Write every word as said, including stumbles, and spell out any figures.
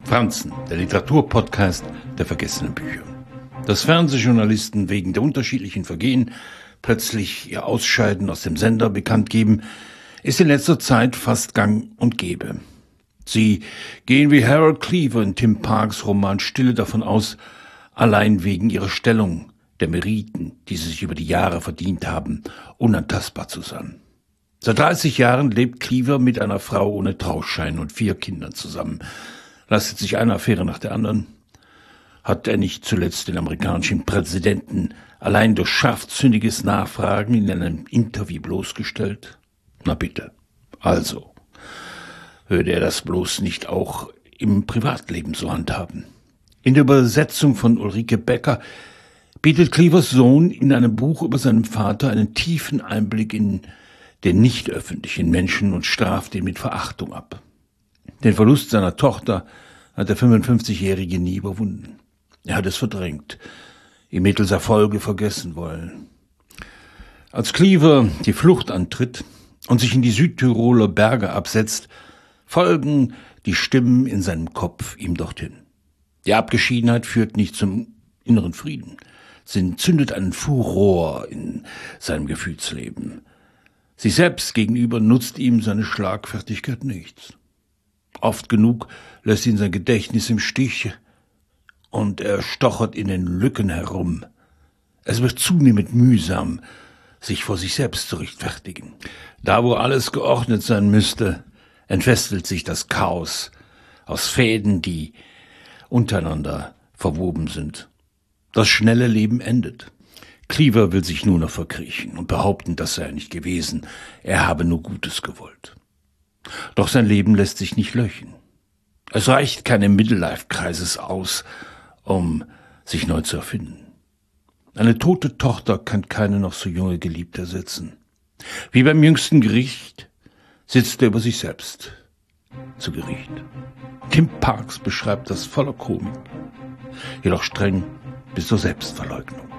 Franzen, der Literaturpodcast der vergessenen Bücher. Dass Fernsehjournalisten wegen der unterschiedlichen Vergehen plötzlich ihr Ausscheiden aus dem Sender bekannt geben, ist in letzter Zeit fast gang und gäbe. Sie gehen wie Harold Cleaver in Tim Parks Roman Stille davon aus, allein wegen ihrer Stellung, der Meriten, die sie sich über die Jahre verdient haben, unantastbar zu sein. Seit dreißig Jahren lebt Cleaver mit einer Frau ohne Trauschein und vier Kindern zusammen. Lastet sich eine Affäre nach der anderen. Hat er nicht zuletzt den amerikanischen Präsidenten allein durch scharfzüngiges Nachfragen in einem Interview bloßgestellt? Na bitte. Also, würde er das bloß nicht auch im Privatleben so handhaben? In der Übersetzung von Ulrike Becker bietet Cleavers Sohn in einem Buch über seinen Vater einen tiefen Einblick in den nicht öffentlichen Menschen und straft ihn mit Verachtung ab. Den Verlust seiner Tochter hat der fünfundfünfzigjährige nie überwunden. Er hat es verdrängt, ihm mittels Erfolge vergessen wollen. Als Cleaver die Flucht antritt und sich in die Südtiroler Berge absetzt, folgen die Stimmen in seinem Kopf ihm dorthin. Die Abgeschiedenheit führt nicht zum inneren Frieden. Sie entzündet einen Furor in seinem Gefühlsleben. Sich selbst gegenüber nutzt ihm seine Schlagfertigkeit nichts. Oft genug lässt ihn sein Gedächtnis im Stich und er stochert in den Lücken herum. Es wird zunehmend mühsam, sich vor sich selbst zu rechtfertigen. Da, wo alles geordnet sein müsste, entfesselt sich das Chaos aus Fäden, die untereinander verwoben sind. Das schnelle Leben endet. Cleaver will sich nur noch verkriechen und behaupten, das sei er nicht gewesen, er habe nur Gutes gewollt. Doch sein Leben lässt sich nicht löchen. Es reicht keine Midlife-Crisis aus, um sich neu zu erfinden. Eine tote Tochter kann keine noch so junge Geliebte ersetzen. Wie beim jüngsten Gericht sitzt er über sich selbst zu Gericht. Tim Parks beschreibt das voller Komik, jedoch streng bis zur Selbstverleugnung.